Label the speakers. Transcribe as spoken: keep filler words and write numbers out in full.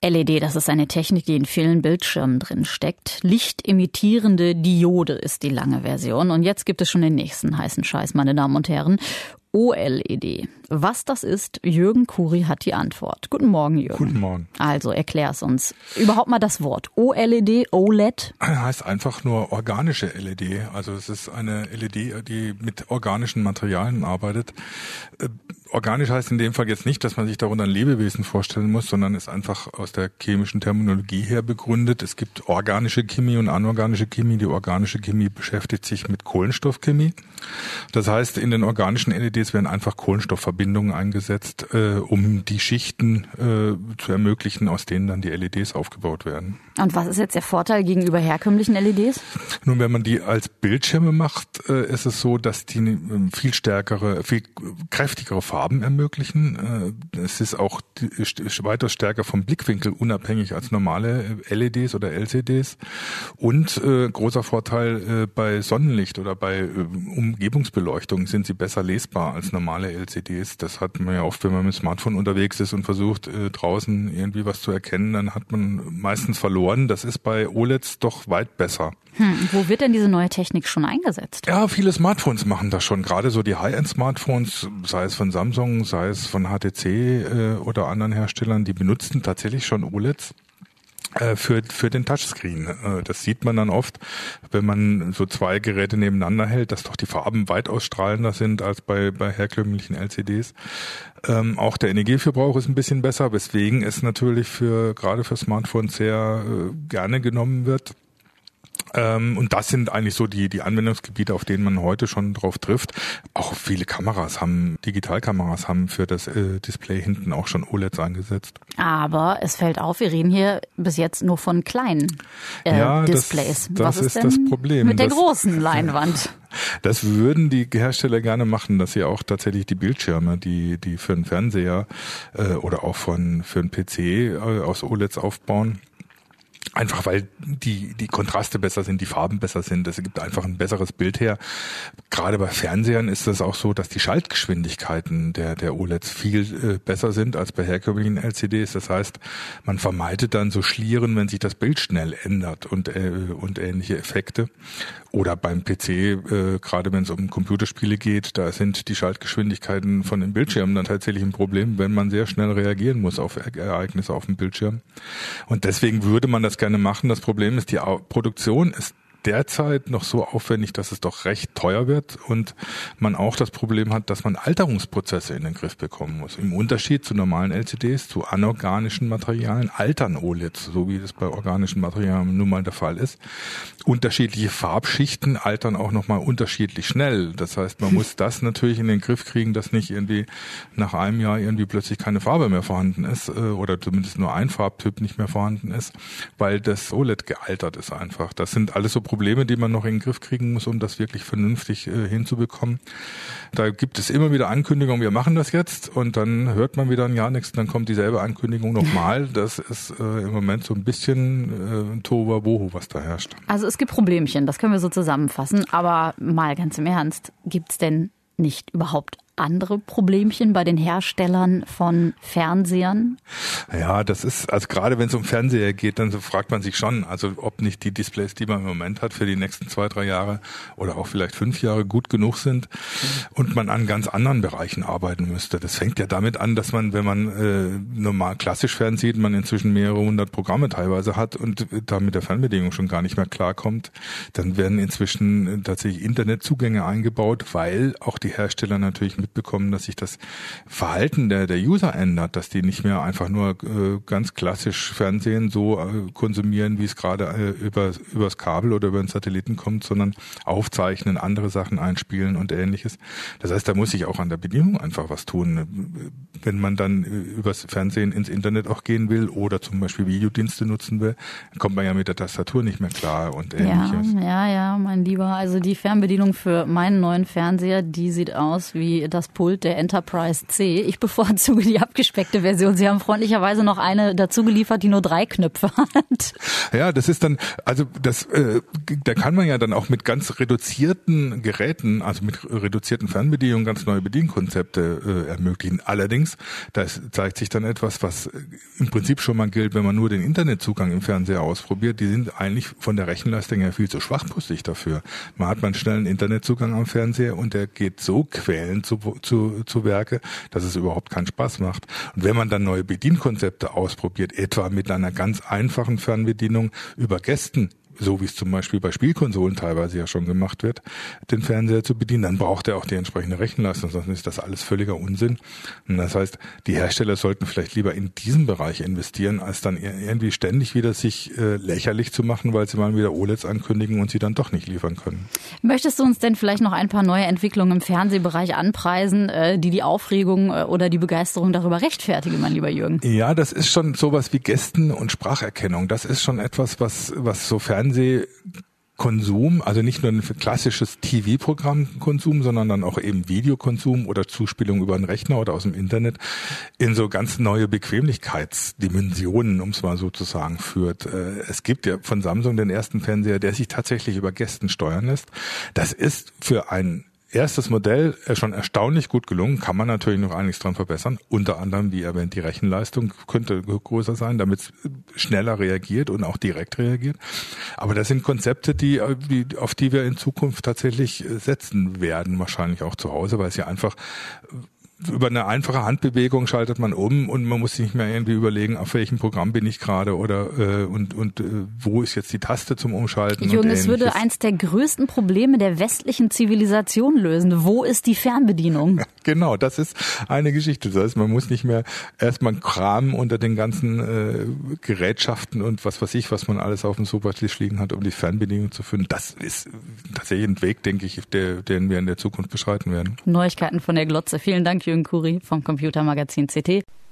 Speaker 1: L E D, das ist eine Technik, die in vielen Bildschirmen drin steckt. Lichtemittierende Diode ist die lange Version. Und jetzt gibt es schon den nächsten heißen Scheiß, meine Damen und Herren. O L E D. Was das ist, Jürgen Kuri hat die Antwort. Guten Morgen, Jürgen.
Speaker 2: Guten Morgen.
Speaker 1: Also, erklär es uns. Überhaupt mal das Wort. O L E D, O L E D?
Speaker 2: Heißt einfach nur organische L E D. Also es ist eine L E D, die mit organischen Materialien arbeitet. Äh, organisch heißt in dem Fall jetzt nicht, dass man sich darunter ein Lebewesen vorstellen muss, sondern ist einfach aus der chemischen Terminologie her begründet. Es gibt organische Chemie und anorganische Chemie. Die organische Chemie beschäftigt sich mit Kohlenstoffchemie. Das heißt, in den organischen L E Ds werden einfach Kohlenstoffverbindungen eingesetzt, äh, um die Schichten äh, zu ermöglichen, aus denen dann die L E Ds aufgebaut werden.
Speaker 1: Und was ist jetzt der Vorteil gegenüber herkömmlichen L E Ds?
Speaker 2: Nun, wenn man die als Bildschirme macht, äh, ist es so, dass die äh, viel stärkere, viel kräftigere Farben ermöglichen. Äh, es ist auch die, weitaus stärker vom Blickwinkel unabhängig als normale L E Ds oder L C Ds. Und äh, großer Vorteil äh, bei Sonnenlicht oder bei äh, Umgebungsbeleuchtung sind sie besser lesbar als normale L C Ds. Das hat man ja oft, wenn man mit dem Smartphone unterwegs ist und versucht, äh, draußen irgendwie was zu erkennen, dann hat man meistens verloren. Das ist bei O L E Ds doch weit besser.
Speaker 1: Hm, wo wird denn diese neue Technik schon eingesetzt?
Speaker 2: Ja, viele Smartphones machen das schon. Gerade so die High-End-Smartphones, sei es von Samsung, sei es von H T C äh, oder anderen Herstellern, die benutzen tatsächlich schon O L E Ds. Für, für den Touchscreen. Das sieht man dann oft, wenn man so zwei Geräte nebeneinander hält, dass doch die Farben weitaus strahlender sind als bei, bei herkömmlichen L C Ds. Ähm, auch der Energieverbrauch ist ein bisschen besser, weswegen es natürlich für, gerade für Smartphones sehr äh, gerne genommen wird. Ähm, und das sind eigentlich so die, die Anwendungsgebiete, auf denen man heute schon drauf trifft. Auch viele Kameras haben, Digitalkameras haben für das äh, Display hinten auch schon O L E Ds eingesetzt.
Speaker 1: Aber es fällt auf, wir reden hier bis jetzt nur von kleinen äh,
Speaker 2: ja,
Speaker 1: Displays.
Speaker 2: Das, das
Speaker 1: Was ist,
Speaker 2: ist
Speaker 1: denn
Speaker 2: das Problem.
Speaker 1: mit der
Speaker 2: das,
Speaker 1: großen Leinwand?
Speaker 2: Das würden die Hersteller gerne machen, dass sie auch tatsächlich die Bildschirme, die die für einen Fernseher äh, oder auch von für einen P C äh, aus O L E Ds aufbauen. Einfach weil die die Kontraste besser sind, die Farben besser sind. Es gibt einfach ein besseres Bild her. Gerade bei Fernsehern ist es auch so, dass die Schaltgeschwindigkeiten der der O L E Ds viel äh, besser sind als bei herkömmlichen L C Ds. Das heißt, man vermeidet dann so Schlieren, wenn sich das Bild schnell ändert und äh, und ähnliche Effekte. Oder beim P C, äh, gerade wenn es um Computerspiele geht, da sind die Schaltgeschwindigkeiten von den Bildschirmen dann tatsächlich ein Problem, wenn man sehr schnell reagieren muss auf Ereignisse auf dem Bildschirm. Und deswegen würde man das gerne machen. Das Problem ist, die Produktion ist derzeit noch so aufwendig, dass es doch recht teuer wird und man auch das Problem hat, dass man Alterungsprozesse in den Griff bekommen muss. Im Unterschied zu normalen L C Ds, zu anorganischen Materialien, altern O L E Ds, so wie das bei organischen Materialien nun mal der Fall ist. Unterschiedliche Farbschichten altern auch nochmal unterschiedlich schnell. Das heißt, man muss das natürlich in den Griff kriegen, dass nicht irgendwie nach einem Jahr irgendwie plötzlich keine Farbe mehr vorhanden ist oder zumindest nur ein Farbtyp nicht mehr vorhanden ist, weil das O L E D gealtert ist einfach. Das sind alles so Probleme, die man noch in den Griff kriegen muss, um das wirklich vernünftig äh, hinzubekommen. Da gibt es immer wieder Ankündigungen, wir machen das jetzt und dann hört man wieder ein Jahr nichts und dann kommt dieselbe Ankündigung nochmal. Das ist äh, im Moment so ein bisschen äh, Tohuwabohu, was da herrscht.
Speaker 1: Also es gibt Problemchen, das können wir so zusammenfassen, aber mal ganz im Ernst, gibt's denn nicht überhaupt andere Problemchen bei den Herstellern von Fernsehern?
Speaker 2: Ja, das ist, also gerade wenn es um Fernseher geht, dann so fragt man sich schon, also ob nicht die Displays, die man im Moment hat, für die nächsten zwei, drei Jahre oder auch vielleicht fünf Jahre gut genug sind und man an ganz anderen Bereichen arbeiten müsste. Das fängt ja damit an, dass man, wenn man äh, normal klassisch fernsieht, man inzwischen mehrere hundert Programme teilweise hat und da mit der Fernbedienung schon gar nicht mehr klarkommt, dann werden inzwischen tatsächlich Internetzugänge eingebaut, weil auch die Hersteller natürlich mitbekommen, dass sich das Verhalten der, der User ändert, dass die nicht mehr einfach nur äh, ganz klassisch Fernsehen so äh, konsumieren, wie es gerade äh, über übers Kabel oder über den Satelliten kommt, sondern aufzeichnen, andere Sachen einspielen und Ähnliches. Das heißt, da muss sich auch an der Bedienung einfach was tun. Wenn man dann übers Fernsehen ins Internet auch gehen will oder zum Beispiel Videodienste nutzen will, dann kommt man ja mit der Tastatur nicht mehr klar und Ähnliches.
Speaker 1: Ja, ja, ja, mein Lieber. Also die Fernbedienung für meinen neuen Fernseher, die sieht aus wie das Pult der Enterprise C. Ich bevorzuge die abgespeckte Version. Sie haben freundlicherweise noch eine dazu geliefert, die nur drei Knöpfe hat.
Speaker 2: Ja, das ist dann, also das, äh, da kann man ja dann auch mit ganz reduzierten Geräten, also mit reduzierten Fernbedienungen ganz neue Bedienkonzepte äh, ermöglichen. Allerdings, da zeigt sich dann etwas, was im Prinzip schon mal gilt, wenn man nur den Internetzugang im Fernseher ausprobiert. Die sind eigentlich von der Rechenleistung her viel zu schwachbrüstig dafür. Man hat mal einen schnellen Internetzugang am Fernseher und der geht so quälend zu, zu, zu Werke, dass es überhaupt keinen Spaß macht. Und wenn man dann neue Bedienkonzepte ausprobiert, etwa mit einer ganz einfachen Fernbedienung über Gästen, so wie es zum Beispiel bei Spielkonsolen teilweise ja schon gemacht wird, den Fernseher zu bedienen, dann braucht er auch die entsprechende Rechenleistung, sonst ist das alles völliger Unsinn. Und das heißt, die Hersteller sollten vielleicht lieber in diesen Bereich investieren, als dann irgendwie ständig wieder sich äh, lächerlich zu machen, weil sie mal wieder O L E Ds ankündigen und sie dann doch nicht liefern können.
Speaker 1: Möchtest du uns denn vielleicht noch ein paar neue Entwicklungen im Fernsehbereich anpreisen, äh, die die Aufregung äh, oder die Begeisterung darüber rechtfertigen, mein lieber Jürgen?
Speaker 2: Ja, das ist schon sowas wie Gesten- und Spracherkennung. Das ist schon etwas, was, was so Fernseh Fernsehkonsum, also nicht nur ein klassisches T V-Programmkonsum, sondern dann auch eben Videokonsum oder Zuspielung über einen Rechner oder aus dem Internet in so ganz neue Bequemlichkeitsdimensionen, um es mal so zu sagen, führt. Es gibt ja von Samsung den ersten Fernseher, der sich tatsächlich über Gästen steuern lässt. Das ist für ein erstes Modell schon erstaunlich gut gelungen, kann man natürlich noch einiges dran verbessern. Unter anderem, wie erwähnt, die Rechenleistung könnte größer sein, damit es schneller reagiert und auch direkt reagiert. Aber das sind Konzepte, die, die, auf die wir in Zukunft tatsächlich setzen werden, wahrscheinlich auch zu Hause, weil es ja einfach über eine einfache Handbewegung schaltet man um und man muss sich nicht mehr irgendwie überlegen, auf welchem Programm bin ich gerade oder äh, und und äh, wo ist jetzt die Taste zum Umschalten.
Speaker 1: Jürgen, es würde eins der größten Probleme der westlichen Zivilisation lösen. Wo ist die Fernbedienung?
Speaker 2: Genau, das ist eine Geschichte. Das heißt, man muss nicht mehr erstmal kramen unter den ganzen äh, Gerätschaften und was weiß ich, was man alles auf dem Sofatisch liegen hat, um die Fernbedienung zu finden. Das ist tatsächlich ein Weg, denke ich, der, den wir in der Zukunft beschreiten werden.
Speaker 1: Neuigkeiten von der Glotze. Vielen Dank, Jürgen Kuri vom Computermagazin C T.